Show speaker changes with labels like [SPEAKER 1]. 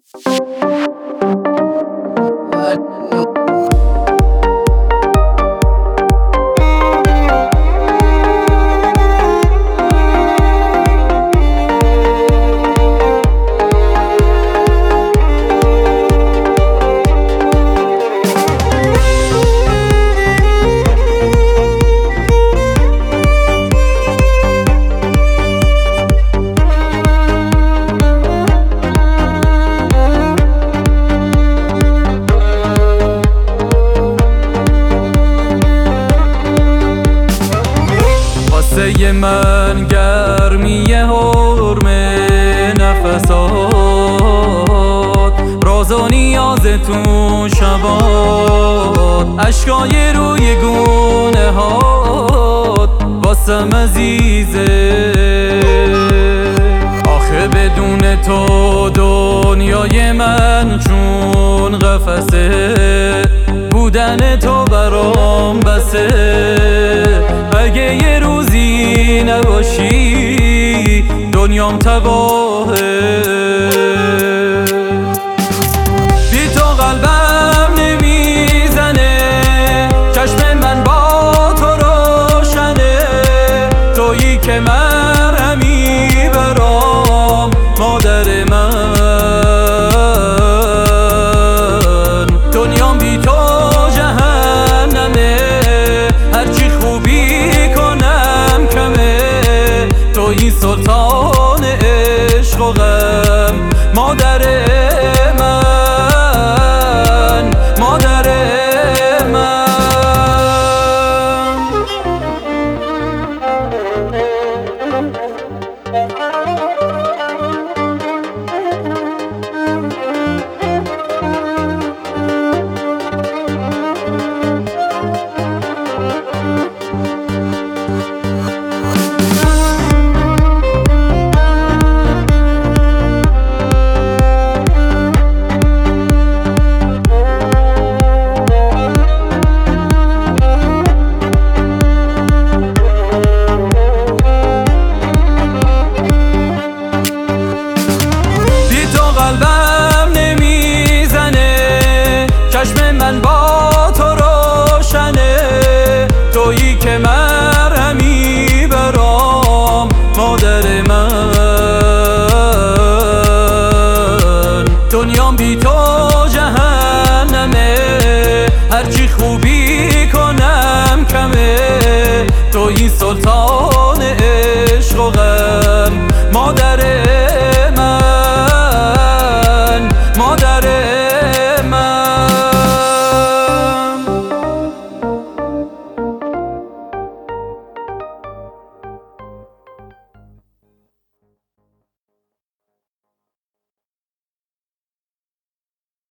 [SPEAKER 1] واسه من گرمی حرم نفسات، راز و نیازتون شبات، اشکای روی گونه هات واسم عزیزه. آخه بدون تو دنیای من چون قفسه، بودن تو برام بسه. اگه یه روزی نباشی دنیام تباهه. بی تو قلبم نمیزنه، چشم من با تو روشنه. تویی که مرهمی برام مادر من. دنیام بی تو جهنمه، هرچی خوبی کنم کمه. تویی سلطان عشق و غم، مادر من، مادر من. قلبم نمیزنه، چشم من با تو روشنه. تویی که مرهمی برام مادر من. دنیام بی تو جهنمه، هرچی خوبی کنم کمه. تویی سلطان عشق و غم، مادر